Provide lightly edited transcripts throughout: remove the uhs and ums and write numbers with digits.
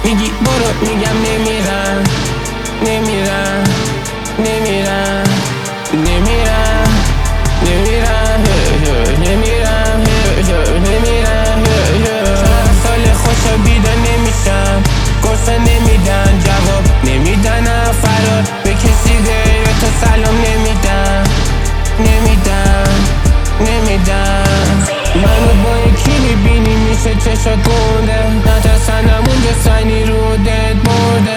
میگی برو میگم نمیرم نمیرم نمیرم نمیرم نمیرم نمیرم نمیرم چند سال خوشا بیدار نمیشم گرسنه نمیدن جواب نمیدن فرار به کسی غیر تو سلام نمیدم نمیدم نمیدم منو با یکی میبینی میشه چشات گنده نترسنم اونجا سنی رو دت برده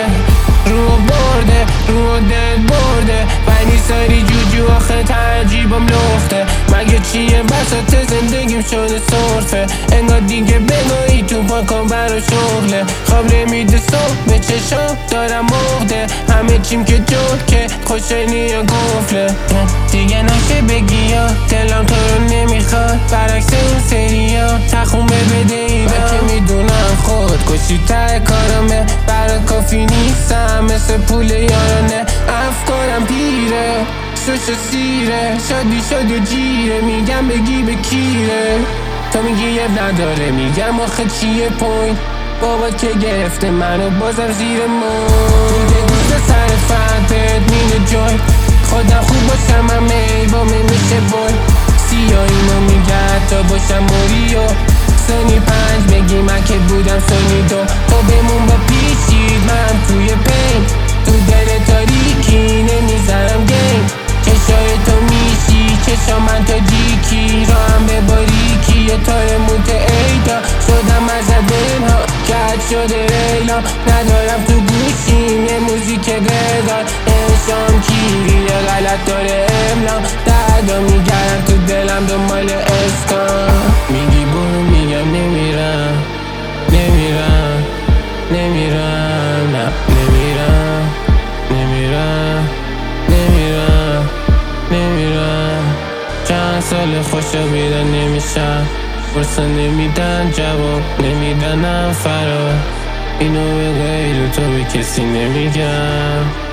رو دت برده ولی ساری جوجو آخه ترجیبم لخته مگه چیه وسط زندگیم شده صرفه انگار دیگه بگاهی تو پاکم برا شغله خواب نمیده صبح به چشام دارم مغده همه چیم که جوکه خوشنی یا گفله دیگه نشه بگی یا دلم تو رو نمیخواد برعکس اون سریا تخومه بده ای که میدونم خود کشی ته کارمه برا کافی نیستم مثل پول یارانه افکارم پیره شش سیره شادی و جیره میگم بگی به کیره تو میگی یه نداره میگم آخه چیه پوینت بابا که گرفته منو بازم زیر میده دوست سر فرد مینه جای خودم خوب باشم همه با میشه بای سیاهیمو میگه تا باشم موریو سونی 5 بگی من که بودم سونی 2 تو بمون با پیشید من توی پین تو دل تاریکی نمیذارم گیم چشای تو میشی چشا من تا جیکی را هم به باریکی یه تار موت ایدا شدم از دلها کج شده ریلا ندارم تو گوشیم یه موزیک قدار انشام کیری غلط داره املام دردا میگرم تو دلم دنبال اسکان میگی برو میگم نمیرم نمیرم نمیرم نه نمیرم نمیرم نمیرم نمیرم چند سال خوشا بیدار نمیشم فرصا نمیدن جواب نمیدنم فرار اینو به غیر تو به کسی نمیگم